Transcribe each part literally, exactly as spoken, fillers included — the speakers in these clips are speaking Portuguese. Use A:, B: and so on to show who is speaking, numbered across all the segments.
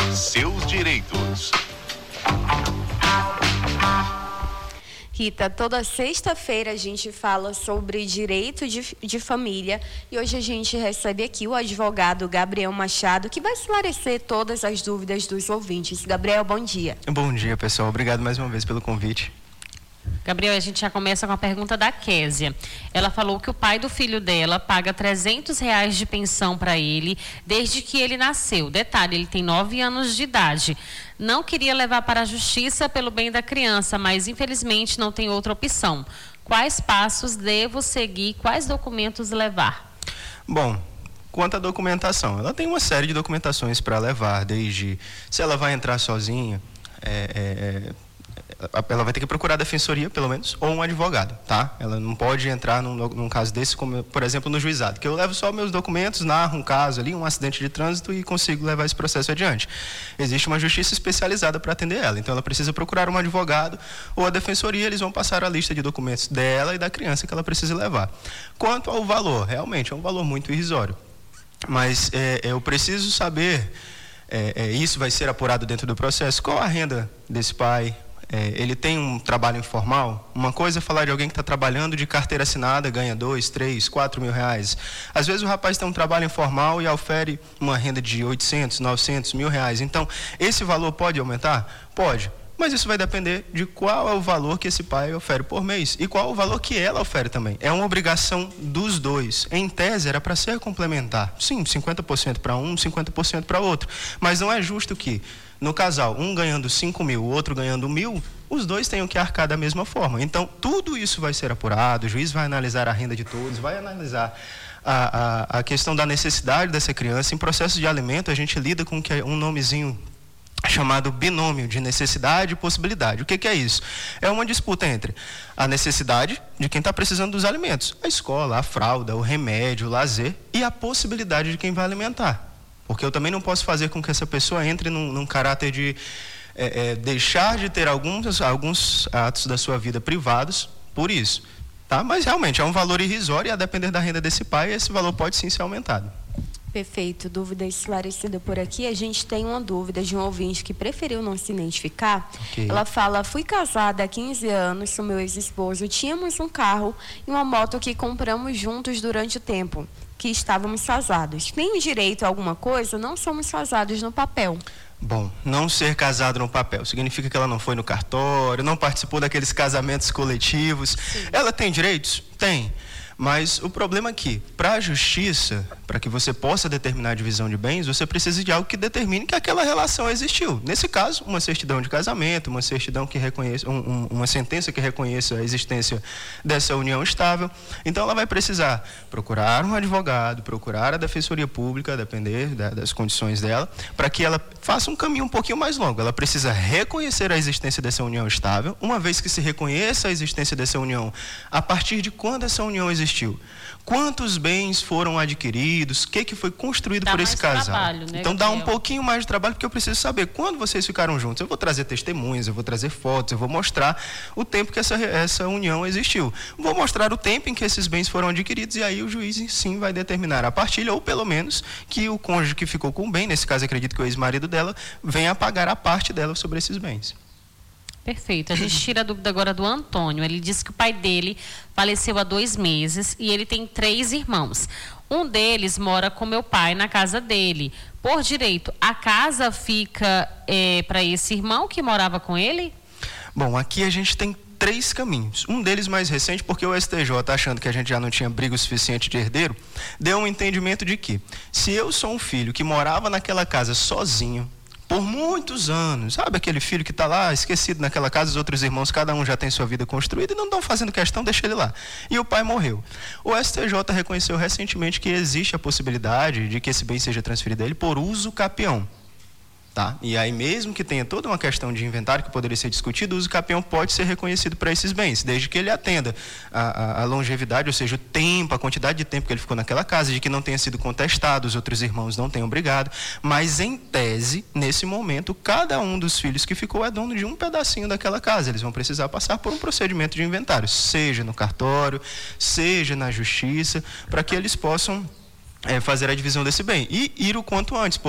A: seus direitos.
B: Rita, toda sexta-feira a gente fala sobre direito de, de família e hoje a gente recebe aqui o advogado Gabriel Machado, que vai esclarecer todas as dúvidas dos ouvintes. Gabriel, bom dia.
C: Bom dia, pessoal. Obrigado mais uma vez pelo convite.
D: Gabriel, a gente já começa com a pergunta da Késia. Ela falou que o pai do filho dela paga trezentos reais de pensão para ele desde que ele nasceu. Detalhe, ele tem nove anos de idade. Não queria levar para a justiça pelo bem da criança, mas infelizmente não tem outra opção. Quais passos devo seguir? Quais documentos levar?
C: Bom, quanto à documentação, ela tem uma série de documentações para levar, desde se ela vai entrar sozinha, é, é, ela vai ter que procurar a defensoria, pelo menos, ou um advogado, tá? Ela não pode entrar num, num caso desse, como, por exemplo, no juizado, que eu levo só meus documentos, narro um caso ali, um acidente de trânsito e consigo levar esse processo adiante. Existe uma justiça especializada para atender ela, então ela precisa procurar um advogado ou a defensoria, eles vão passar a lista de documentos dela e da criança que ela precisa levar. Quanto ao valor, realmente é um valor muito irrisório, mas é, eu preciso saber, é, é, isso vai ser apurado dentro do processo, qual a renda desse pai. É, ele tem um trabalho informal. Uma coisa é falar de alguém que está trabalhando de carteira assinada, ganha dois, três, quatro mil reais. Às vezes o rapaz tem um trabalho informal e ofere uma renda de oitocentos, novecentos mil reais. Então, esse valor pode aumentar? Pode. Mas isso vai depender de qual é o valor que esse pai ofere por mês e qual é o valor que ela ofere também. É uma obrigação dos dois. Em tese, era para ser complementar. Sim, cinquenta por cento para um, cinquenta por cento para outro. Mas não é justo que, no casal, um ganhando cinco mil, o outro ganhando mil, os dois tenham que arcar da mesma forma. Então, tudo isso vai ser apurado, o juiz vai analisar a renda de todos, vai analisar a, a, a questão da necessidade dessa criança. Em processo de alimento, a gente lida com um nomezinho chamado binômio de necessidade e possibilidade. O que, que é isso? É uma disputa entre a necessidade de quem está precisando dos alimentos, a escola, a fralda, o remédio, o lazer, e a possibilidade de quem vai alimentar. Porque eu também não posso fazer com que essa pessoa entre num, num caráter de é, é, deixar de ter alguns, alguns atos da sua vida privados por isso. Tá? Mas realmente é um valor irrisório e a depender da renda desse pai, esse valor pode sim ser aumentado.
B: Perfeito, dúvida esclarecida por aqui. A gente tem uma dúvida de um ouvinte que preferiu não se identificar. Okay. Ela fala, fui casada há quinze anos com meu ex-esposo, tínhamos um carro e uma moto que compramos juntos durante o tempo que estávamos casados. Tenho direito a alguma coisa? Não somos casados no papel.
C: Bom, não ser casado no papel significa que ela não foi no cartório, não participou daqueles casamentos coletivos. Sim. Ela tem direitos? Tem. Mas o problema é que, para a justiça, para que você possa determinar a divisão de bens, você precisa de algo que determine que aquela relação existiu. Nesse caso, uma certidão de casamento, uma certidão que reconheça, um, um, uma sentença que reconheça a existência dessa união estável. Então, ela vai precisar procurar um advogado, procurar a defensoria pública, a depender da, das condições dela, para que ela faça um caminho um pouquinho mais longo. Ela precisa reconhecer a existência dessa união estável. Uma vez que se reconheça a existência dessa união, a partir de quando essa união existiu? Quantos bens foram adquiridos? O que, que foi construído dá por esse casal? Trabalho, né, então dá um pouquinho mais de trabalho, porque eu preciso saber quando vocês ficaram juntos. Eu vou trazer testemunhas, eu vou trazer fotos, eu vou mostrar o tempo que essa, essa união existiu. Vou mostrar o tempo em que esses bens foram adquiridos e aí o juiz sim vai determinar a partilha, ou pelo menos que o cônjuge que ficou com o bem, nesse caso acredito que o ex-marido dela, venha a pagar a parte dela sobre esses bens.
D: Perfeito. A gente tira a dúvida agora do Antônio. Ele disse que o pai dele faleceu há dois meses e ele tem três irmãos. Um deles mora com meu pai na casa dele. Por direito, a casa fica é, para esse irmão que morava com ele?
C: Bom, aqui a gente tem três caminhos. Um deles mais recente, porque o S T J, achando que a gente já não tinha briga o suficiente de herdeiro, deu um entendimento de que, se eu sou um filho que morava naquela casa sozinho, por muitos anos, sabe aquele filho que está lá esquecido naquela casa, os outros irmãos, cada um já tem sua vida construída e não estão fazendo questão, deixa ele lá. E o pai morreu. O S T J reconheceu recentemente que existe a possibilidade de que esse bem seja transferido a ele por uso capião. Tá? E aí, mesmo que tenha toda uma questão de inventário que poderia ser discutido, o uso capião pode ser reconhecido para esses bens, desde que ele atenda a, a, a longevidade, ou seja, o tempo, a quantidade de tempo que ele ficou naquela casa, de que não tenha sido contestado, os outros irmãos não tenham brigado, mas em tese, nesse momento, cada um dos filhos que ficou é dono de um pedacinho daquela casa. Eles vão precisar passar por um procedimento de inventário, seja no cartório, seja na justiça, para que eles possam é, fazer a divisão desse bem e ir o quanto antes, porque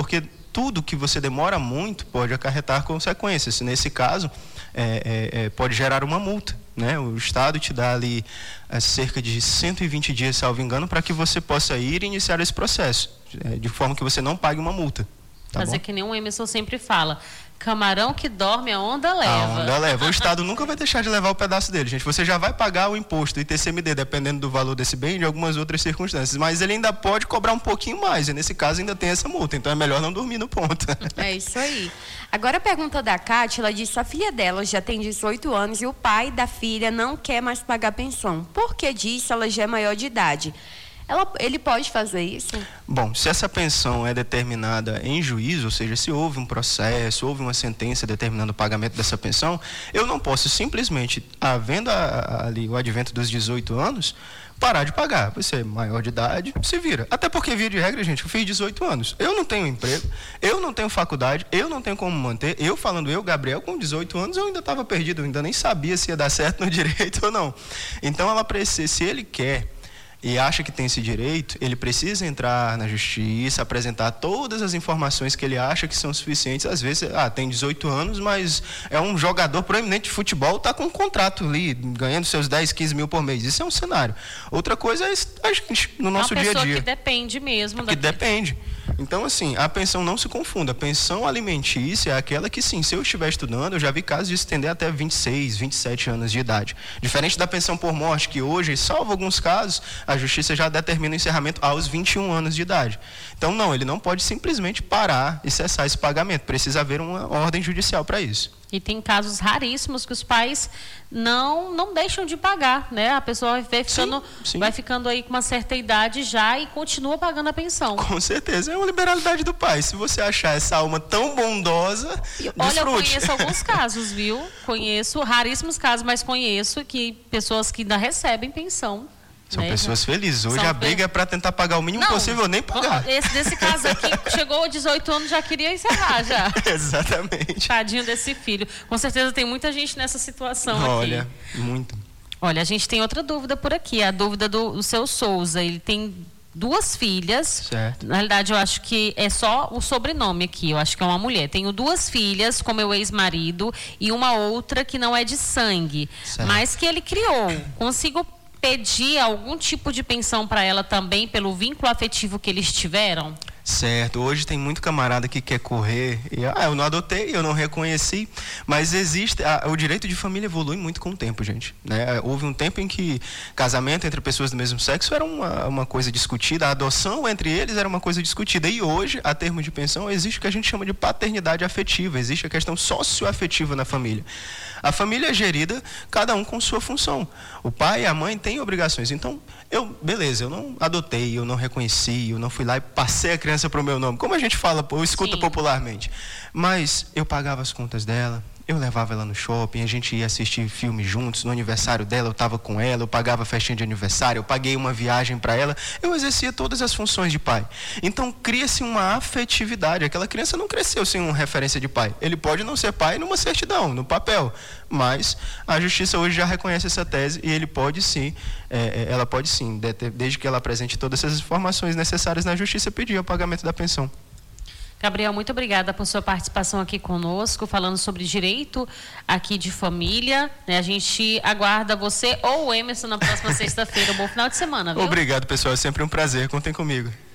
C: tudo que você demora muito pode acarretar consequências. Nesse caso, é, é, é, pode gerar uma multa, né? O Estado te dá ali é, cerca de cento e vinte dias, salvo engano, para que você possa ir e iniciar esse processo, é, de forma que você não pague uma multa. Tá
D: Fazer
C: bom?
D: que nem o Emerson sempre fala, camarão que dorme, a onda leva.
C: A onda leva. O Estado nunca vai deixar de levar o pedaço dele, gente. Você já vai pagar o imposto I T C M D, dependendo do valor desse bem e de algumas outras circunstâncias. Mas ele ainda pode cobrar um pouquinho mais. E nesse caso ainda tem essa multa. Então é melhor não dormir no ponto.
B: É isso aí. Agora a pergunta da Cátia, ela disse que a filha dela já tem dezoito anos e o pai da filha não quer mais pagar pensão. Por que disso? Ela já é maior de idade. Ela, ele pode fazer isso?
C: Bom, se essa pensão é determinada em juízo, ou seja, se houve um processo, houve uma sentença determinando o pagamento dessa pensão, eu não posso simplesmente, havendo a, a, ali o advento dos dezoito anos, parar de pagar. Você é maior de idade, se vira. Até porque, via de regra, gente, eu fiz dezoito anos. Eu não tenho emprego, eu não tenho faculdade, eu não tenho como manter. Eu, falando eu, Gabriel, com dezoito anos, eu ainda estava perdido, eu ainda nem sabia se ia dar certo no direito ou não. Então, ela precisa, se ele quer e acha que tem esse direito, ele precisa entrar na justiça, apresentar todas as informações que ele acha que são suficientes. Às vezes, ah, tem dezoito anos, mas é um jogador proeminente de futebol, está com um contrato ali, ganhando seus dez, quinze mil por mês. Isso é um cenário. Outra coisa é a gente, no nosso dia a dia.
D: É uma pessoa que depende mesmo.
C: Que depende. Então, assim, a pensão não se confunda. A pensão alimentícia é aquela que, sim, se eu estiver estudando, eu já vi casos de estender até vinte e seis, vinte e sete anos de idade. Diferente da pensão por morte, que hoje, salvo alguns casos, a justiça já determina o encerramento aos vinte e um anos de idade. Então, não, ele não pode simplesmente parar e cessar esse pagamento. Precisa haver uma ordem judicial para isso.
D: E tem casos raríssimos que os pais não não deixam de pagar, né? A pessoa vai ficando, sim, sim. vai ficando aí com uma certa idade já e continua pagando a pensão.
C: Com certeza, é uma liberalidade do pai. Se você achar essa alma tão bondosa,
D: e, olha, eu conheço alguns casos, viu? Conheço, raríssimos casos, mas conheço que pessoas que ainda recebem pensão.
C: São
D: né?
C: pessoas felizes. Hoje
D: São
C: a briga é para tentar pagar o mínimo
D: não,
C: possível, nem pagar.
D: Esse, desse caso aqui, chegou aos dezoito anos, já queria encerrar, já.
C: Exatamente.
D: Tadinho desse filho. Com certeza tem muita gente nessa situação
C: Olha,
D: aqui.
C: Olha, muito.
D: Olha, a gente tem outra dúvida por aqui, a dúvida do, do seu Souza. Ele tem duas filhas.
C: Certo.
D: Na realidade, eu acho que é só o sobrenome aqui, eu acho que é uma mulher. Tenho duas filhas com meu ex-marido e uma outra que não é de sangue, certo. Mas que ele criou. Consigo pedir algum tipo de pensão para ela também pelo vínculo afetivo que eles tiveram?
C: Certo, hoje tem muito camarada que quer correr e, ah, eu não adotei, eu não reconheci, mas existe, a, o direito de família evolui muito com o tempo, gente, né? Houve um tempo em que casamento entre pessoas do mesmo sexo era uma, uma coisa discutida, a adoção entre eles era uma coisa discutida, e hoje, a termo de pensão, existe o que a gente chama de paternidade afetiva, existe a questão socioafetiva na família. A família é gerida, cada um com sua função. O pai e a mãe têm obrigações. Então, eu, beleza, eu não adotei, eu não reconheci, eu não fui lá e passei a criança para o meu nome, como a gente fala, eu escuto Sim. popularmente. Mas eu pagava as contas dela, eu levava ela no shopping, a gente ia assistir filme juntos, no aniversário dela eu estava com ela, eu pagava a festinha de aniversário, eu paguei uma viagem para ela, eu exercia todas as funções de pai. Então cria-se uma afetividade, aquela criança não cresceu sem uma referência de pai. Ele pode não ser pai numa certidão, no papel, mas a justiça hoje já reconhece essa tese e ele pode sim, é, ela pode sim, desde que ela apresente todas essas informações necessárias na justiça, pedir o pagamento da pensão.
D: Gabriel, muito obrigada por sua participação aqui conosco, falando sobre direito aqui de família. A gente aguarda você ou o Emerson na próxima sexta-feira. Um bom final de semana, viu?
C: Obrigado, pessoal. É sempre um prazer. Contem comigo.